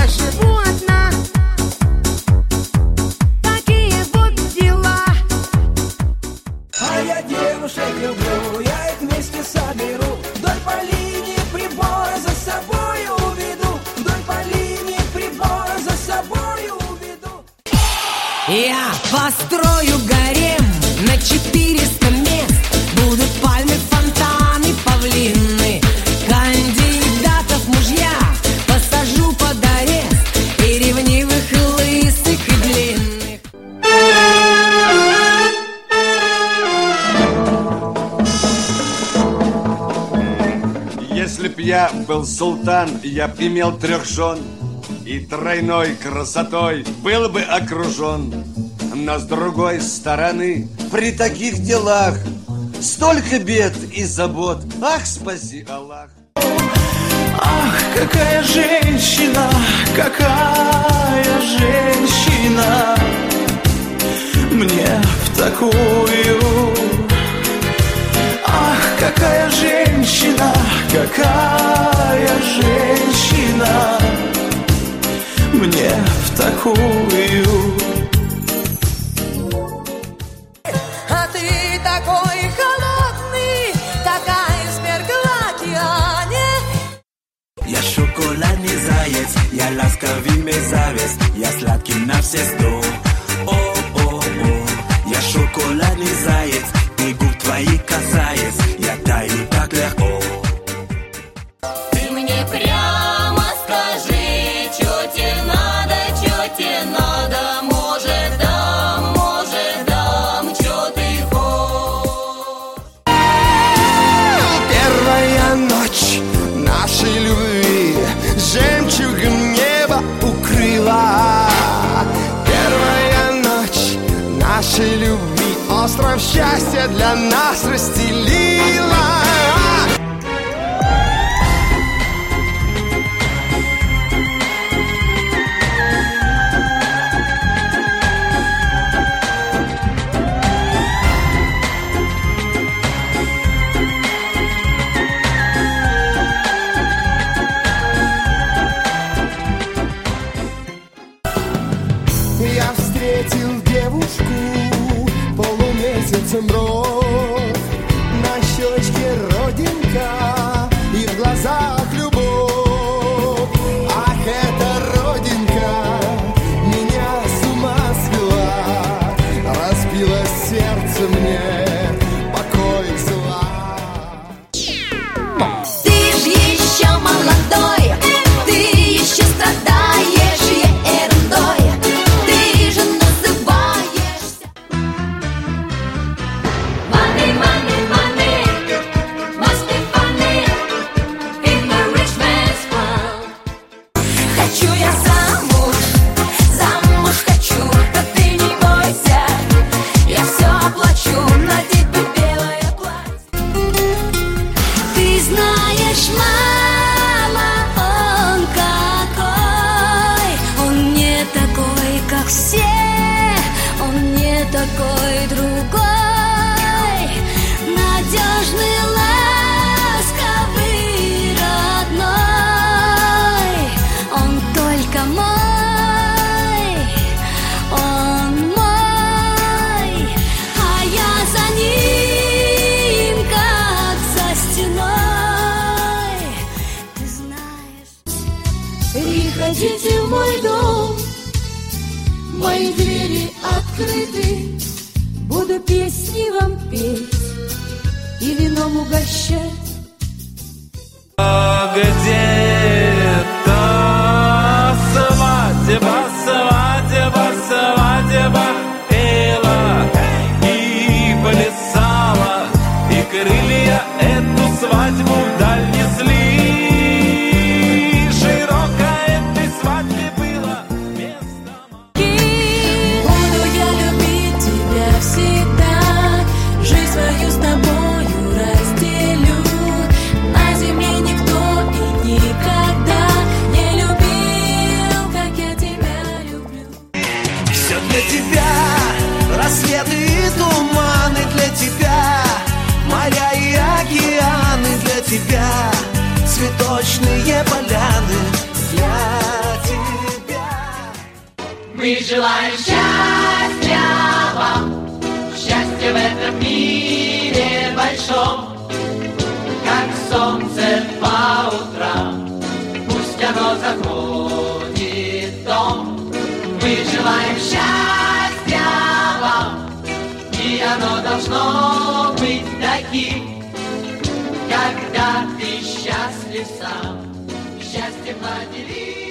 я живу одна. Такие вот дела. А я девушек люблю, я их вместе соберу. Вдоль по линии прибора за собой уведу. Вдоль по линии прибора за собой уведу. Я построю гарем на 400 мест. Будут пальмы, фонтаны, павлины. Кандидатов мужья посажу под арест. И ревнивых, и лысых, и длинных. Если б я был султан, я б имел 3 жен, и тройной красотой был бы окружен. Но с другой стороны, при таких делах столько бед и забот. Ах, спаси Аллах. Ах, какая женщина, какая женщина мне в такую. Ах, какая женщина, какая женщина мне в такую. А ты такой холодный, как айсберг в океане. Я шоколадный заяц, я ласковый мерзавец, я сладкий на все 100. О-о-о, я шоколадный заяц, и губ твоих касаясь, я таю так легко. Ты мне прямо скажи, чё тебе надо, может дам, чё ты хочешь. Первая ночь нашей любви жемчугом небо укрыла. Первая ночь нашей любви остров счастья для нас расстелила. Я встретил девушку полумесяцем бровь, на щечке родинка и в глазах любовь. Ах, эта родинка меня с ума свела, разбила сердце мне, покой взяла. Ты ж еще молодой, ты еще страдаешь ерундой. Ты же называешься Money, money, money must be funny in the rich man's world. Хочу я замуж, замуж хочу, да ты не бойся, я все оплачу, на тебе белое платье. Ты знаешь, мама, он какой, он не такой, как все, он не такой другой, надежный, ласковый, родной, он только мой, он мой, а я за ним, как за стеной. Ты знаешь, приходите в мой дом, мои двери открыты, буду песни вам петь и вином угощать. Где-то свадьба, свадьба, свадьба пела и плясала, и крылья эту свадьбу вдаль несли. Широко этой свадьбе было место. Буду я любить тебя всегда, жизнь свою с тобою разделю, на земле никто и никогда Мы желаем счастья вам, счастья в этом мире большом, как солнце по утрам, пусть оно заходит в дом. Мы желаем счастья вам, и оно должно быть таким, когда ты счастлив сам, счастьем наделишь.